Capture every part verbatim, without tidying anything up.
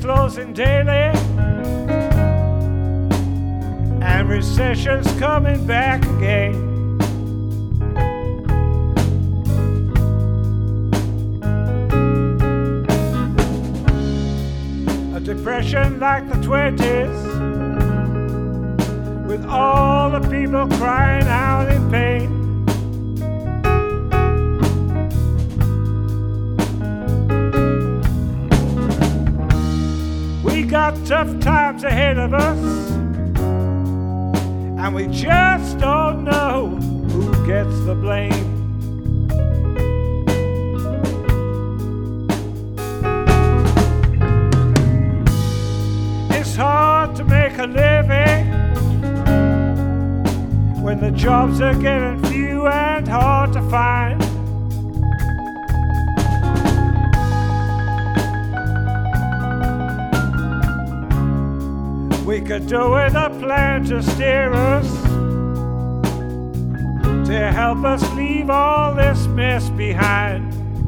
closing daily, and recession's coming back again. A depression like the twenties, with all the people crying out in pain. We got tough times ahead of us, and we just don't know who gets the blame. It's hard to make a living when the jobs are getting few and hard to find. We could do with a plan to steer us, to help us leave all this mess behind.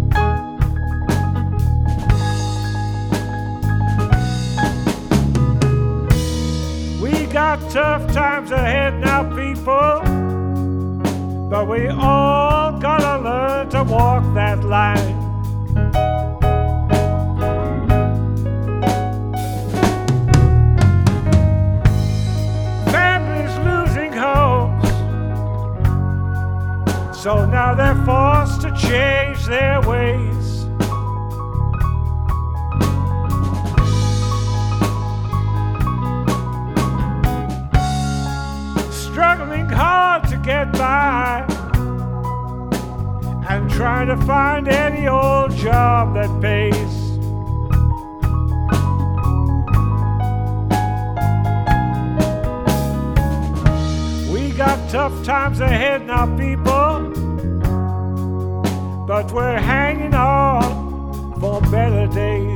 We got tough times ahead now, people, but we all gotta learn to walk that line. So now they're forced to change their ways. Struggling hard to get by, and trying to find any old job that pays. We got tough times ahead now, people, but we're hanging on for better days.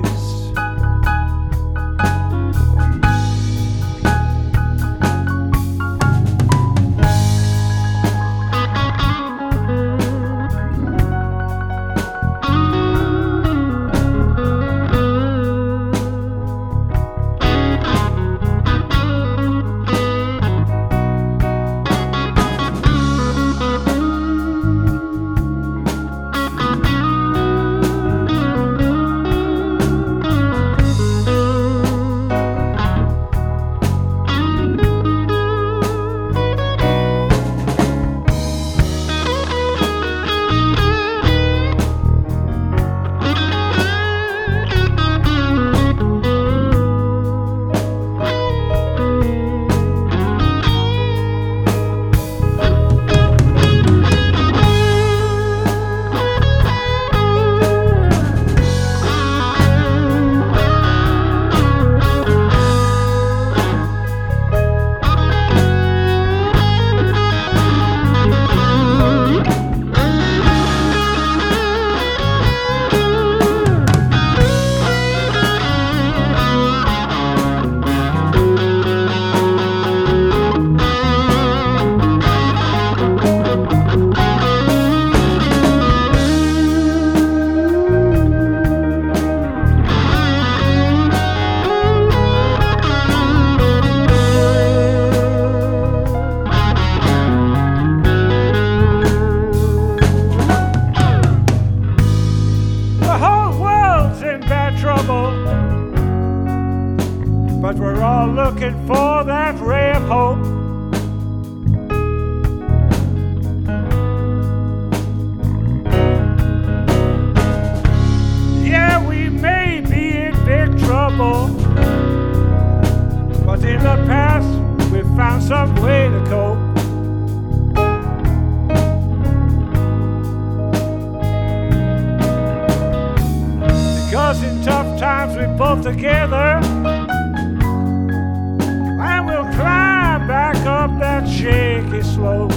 But we're all looking for that ray of hope. Yeah, we may be in big trouble, but in the past we've found some way to cope. Because in tough times we pull together, and we'll climb back up that shaky slope.